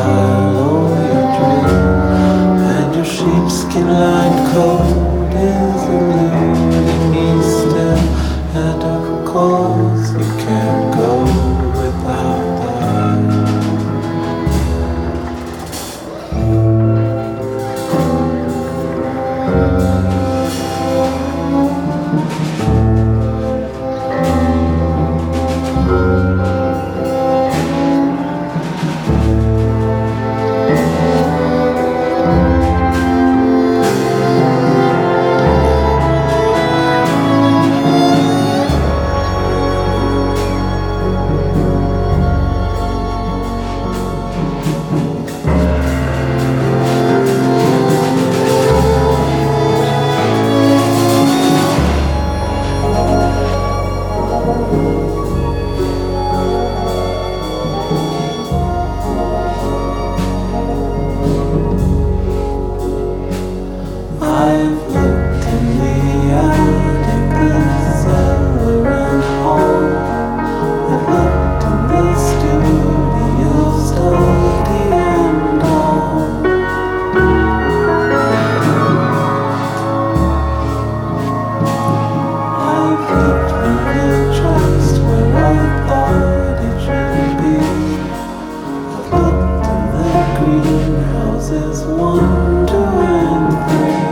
style or your dream, and your sheepskin lined coat is eluding me still. And of course you can't go without that. I've looked in the attic, the cellar and hall. I've looked in the studio, study and all. I've looked for the trust where I thought it should be. I've looked in the greenhouses, 1, 2, and 3.